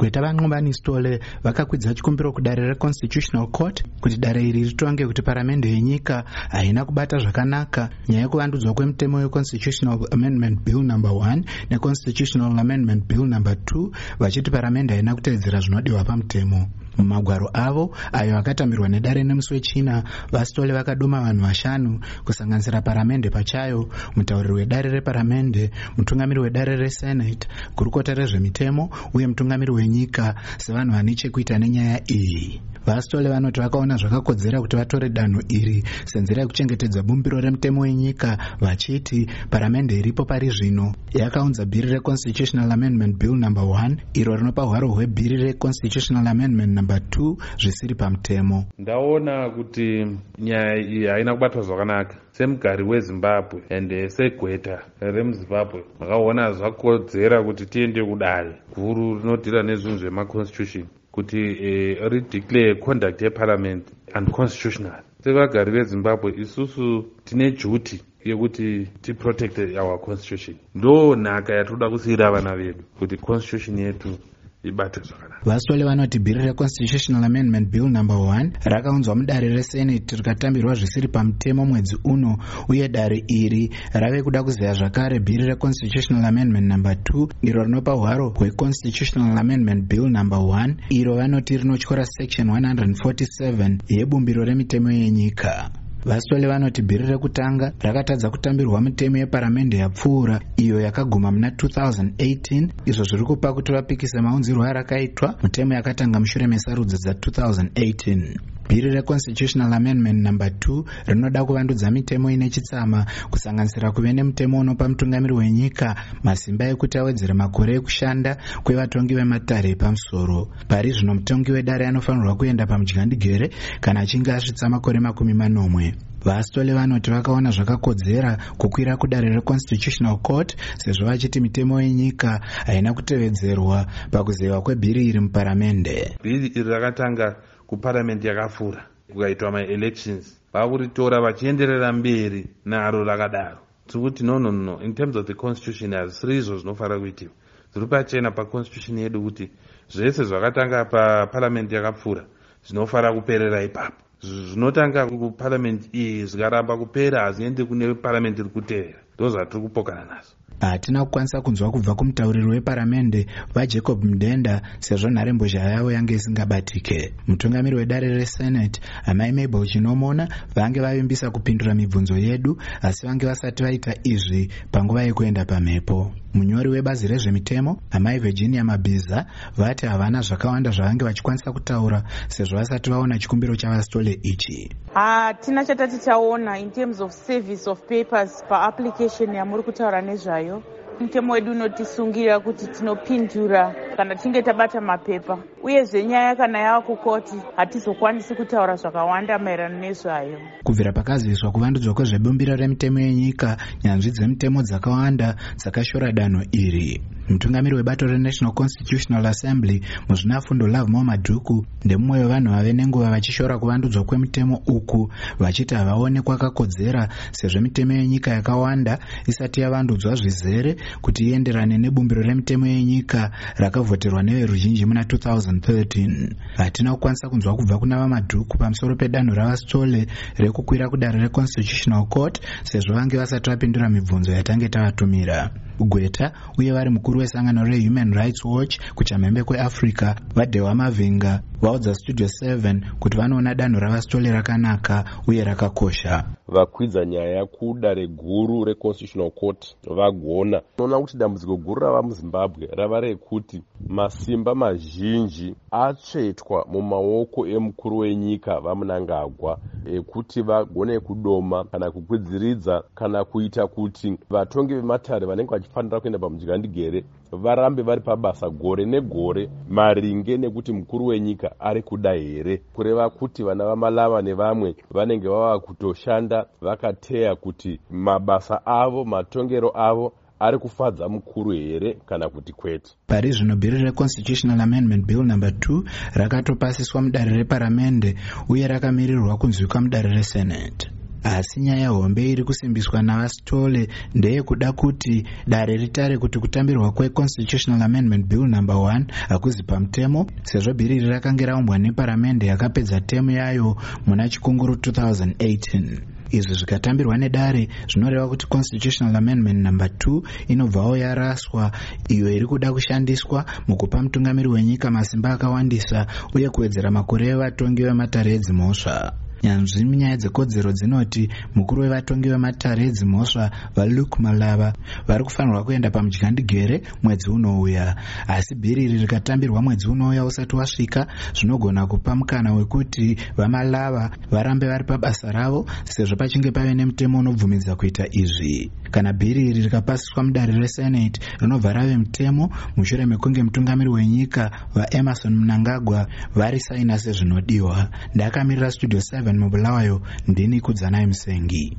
Gweta Vanqubani Stole vakakwidza chikumbiro kudare reConstitutional Court kuti dare iri ritonge kuti paramende yenyika haina kubata zvakanaka nyaya yekuvandudzwa kwemutemo weConstitutional Amendment Bill No. 1 neConstitutional Amendment Bill No. 2 vachiti paramende haina kutevedzera zvinodiwa pamutemo. Mumagwaro avo ayo akatamirwa nedare nemusi wechina, vaStole vakaduma vanhu 5 kusanganisira paramende pachayo, mutauriri wedare reparamende, mutungamiri wedare reSenate, gurukota rezvemitemo uye mutungamiri wenyika sevanhu vane chekuita nenyaya iyi. VaStole vanoti vakaona zvakakodzera kuti vatore danho iri senzira yekuchengetedza bumbiro remutemo wenyika, vachiti paramende iripo pari zvino yakaunza bhiri reConstitutional Amendment Bill No. 1 iro rinopa hwaro hwebhiri reConstitutional Amendment No. 2 zvisiri pamutemo. Ndaona kuti nyaya iyi haina kubatwa zvakanaka. Semugari weZimbabwe ende segweta remuZimbabwe makaona zvakodzera kuti tiende kudare guru rinodhira nezvinhu zvemaconstitution kuti rideclare conduct yeparliament unconstitutional. Sevagari veZimbabwe isusu tine duty yekuti tiprotect our constitution. Ndo nhaka yatoda kusiyira vana vedu kuti constitution yetu ibate zvakanaka. VaStole vanoti bhiri reConstitutional Amendment Bill No. 1 rakaunzwa mudare reSenate rikatambirwa zvisiri pamutemo mwedzi uno, uye dare iri rave kuda kuzeya zvakare bhiri reConstitutional Amendment No. 2 iro rinopa hwaro hweConstitutional Amendment Bill No. 1 iro vanoti rinotyora section 147 yebumbiro remitemo yenyika. VaStole vanoti bhiri rekutanga rakatadza kutambirwa mitemo yeparamende yapfuura iyo yakaguma muna 2018, izvo zviri kupa kuti vapikise maunzirwo arakaitwa mitemo yakatanga mushure mesarudzo dza2018. Bhiri reConstitutional Amendment No. 2 rinoda kuvandudza mitemo ine chitsama kusanganisira kuve nemutemo unopa mutungamiri wenyika masimba ekuti awedzere makore ekushanda kwevatongi vematare epamusoro. Pari zvino mutongi wedare anofanirwa kuenda pamudyandegere kana achinge asvitsa makore 40. VaStole vanoti vakaona zvakakodzera kukwira kudare reConstitutional Court sezvo vachiti mitemo yenyika haina kutevedzerwa pakuzeyiwa kwebhiri iri muparamende. Bhiri iri rakatanga kuparliament yakafura kukaitwa ma-elections, vakuritora vachienderera mberi naro rakadaro. Tikuti no, in terms of the constitution hazvisiri izvo zvinofanira kuitiwa. Zviri pachena paconstitution yedu kuti zvese zvakatanga paparliament yakapfuura zvinofanira kuperera ipapo. Zvinotanga kuparliament iyi zvikaramba kupera haziendi kune parliament iri kutevera. Ndo zvatiri kupokana nazvo. Hatina kukwanisa kunzwa kubva kumutauriri weparamende vaJacob Mdenda sezvo nharembozha yavo yange isingabatike. Mutungamiri wedare reSenate amai Mabel Chinomona vange vavimbisa kupindura mibvunzo yedu, asi vange vasati vaita izvi panguva yekuenda pamhepo. Munyori webazi rezvemitemo amai Virginia Mabhiza vati havana zvakawanda zvavange vachikwanisa kutaura sezvo vasati vaona chikumbiro chavaStole ichi. Hatina chatati taona in terms of service of papers paapplication yamuri kutaura nezvayo. Mutemo wedu unotisungira kuti tinopindura kana tinge tabata mapepa, uyezve nyaya kana yava kukoti hatizokwanisi kutaura zvakawanda maererano nezvayo. Kubvira pakaziviswa kuvandudzwa kwezvebumbiro remitemo yenyika, nyanzvi dzemitemo dzakawanda dzakashora danho iri. Mutungamiri webato reNational Constitutional Assembly muzvinafundo Love Madhuku ndemumwe wevanhu vave nenguva vachishora kuvandudzwa kwemitemo uku, vachiti havaone kwakakodzera sezvo mitemo yenyika yakawanda isati yavandudzwa zvizere kuti ienderane nebumbiro remitemo yenyika rakavhoterwa neveruzhinji muna 2013. Hatina kukwanisa kunzwa kubva kuna vaMadhuku pamusoro pedanho ravaStole rekukwira kudare reConstitutional Court sezvo vange vasati vapindura mibvunzo yatange tavatumira. Gweta uye vari mukuru wesangano reHuman Rights Watch kuchamhembe kweAfrica vaDewa Mavinga vaudza Studio 7 kuti vanoona danho ravaStole rakanaka uye rakakosha. Vakwidza nyaya kudare guru reConstitutional Court vagona. Unoona kuti dambudziko guru rava muZimbabwe rava rekuti masimba mazhinji atsvetwa mumaoko emukuru wenyika vaMnangagwa ekuti vagone kudoma kana kukwidziridza kana kuita kuti vatongi vematare vanenge vachifanira kuenda pamudyandegere varambe vari pabasa gore negore maringe nekuti mukuru wenyika ari kuda here, kureva kuti vana vaMalava nevamwe vanenge vava kutoshanda vakateya kuti mabasa avo matongero avo ari kufadza mukuru here kana kuti kwete. Pari zvino bhiri reConstitutional Amendment Bill No. 2 rakatopasiswa mudare reparamende uye rakamirirwa kunzwikwa mudare reSenate. asi nyaya hombe iri kusimbiswa navasitole ndeyekuda kuti dare ritare kuti kutambirwa kweconstitutional amendment bill number 1 hakuzi pamutemo, sezvo bhiri iri rakanga raumbwa neparamende yakapedza temu yayo muna chikunguru 2018. Izvi zvikatambirwa nedare zvinoreva kuti constitutional amendment number 2 inobvawo yaraswa, iyo iri kuda kushandiswa mukupa mutungamiri wenyika masimba akawandisa uye kuwedzera makore evatongi vematare edzimhosva. Nyanzvi munyaya dzekodzero dzinoti mukuru wevatongi vematare edzimhosva vaLuke Malava vari kufanirwa kuenda pamudyandegere mwedzi unouya, asi bhiri iri rikatambirwa mwedzi unouya usati wasvika zvinogona kupa mukana wekuti vaMalava varambe vari pabasa ravo sezvo pachinge pave nemutemo unobvumidza kuita izvi. Kana bhiri iri rikapasiswa mudare reSenate rinobva rave mutemo mushure mekunge mutungamiri wenyika vaEmerson Mnangagwa varisaina sezvinodiwa. Ndakamirira Studio 7 mubulawayo, ndini Kudzanai Musengi.